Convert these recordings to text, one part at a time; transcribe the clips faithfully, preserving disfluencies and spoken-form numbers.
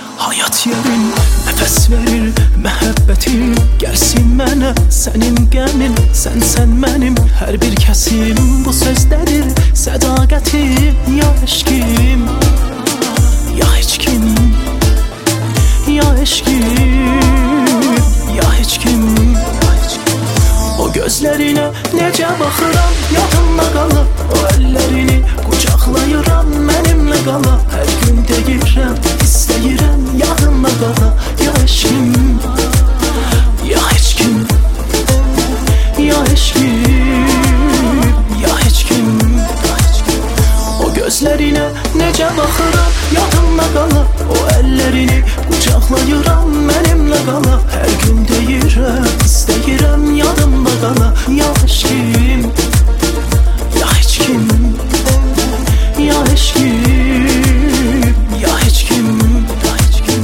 hayat yerin. Nəfəs verir məhəbbətim, gəlsin mənə sənin qəmin. Sən sən mənim hər bir kəsim, bu sözlədir sədaqətim. Ya eşkim, ya heç kim, ya eşkim, ya heç kim. O gözlərinə necə baxıram, yadımda qalır. O əllərini qucaqlayıram, mənimlə qala. Hər gün deyirəm, istəyirəm, yadımda qala. Ya eşkim, ya heç kim, ya eşkim, ya heç kim. O gözlərinə necə baxıram, yadımda qalır. O əllərini qucaqlayıram, mənimlə qala. Hər gün deyirəm, istəyirəm, yadımda qala. Ya eşkim, ya heç kim, ya eşkim, ya heç kim, ya heç kim.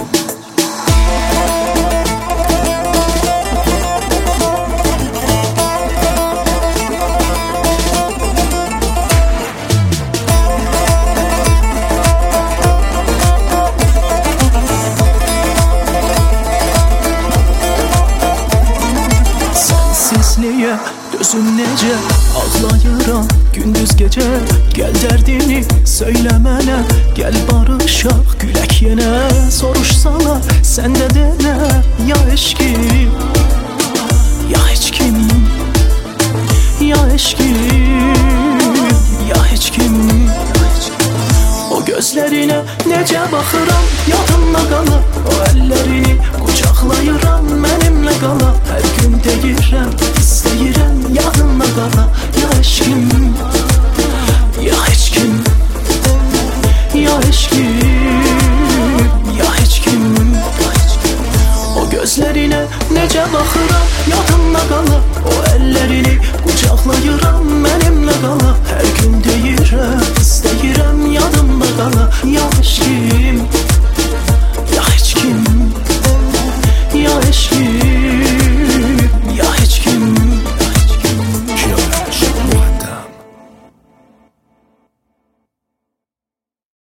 Sensizliyə gözüm necə ağlayıram gündüz gecə. Gəl dərdini söylə mənə, gəl barışaq gülək yenə. Soruşsalar sən də denə, ya eşkim, ya heç kim, ya eşkim, ya heç kim. O gözlərinə necə baxıram, yadımda qalır. O əllərini qucaqlayıram, mənimlə qala. Hər gün deyirəm, istəyirəm, yadımda qala. Ya eşkim, ya heç kim, ya eşkim, ya heç kim. O gözlərinə necə baxıram, yadımda qalır. O əllərini qucaqlayıram, mənimlə qala. Hər gün deyirəm, istəyirəm, yadımda qala. Ya eşkim,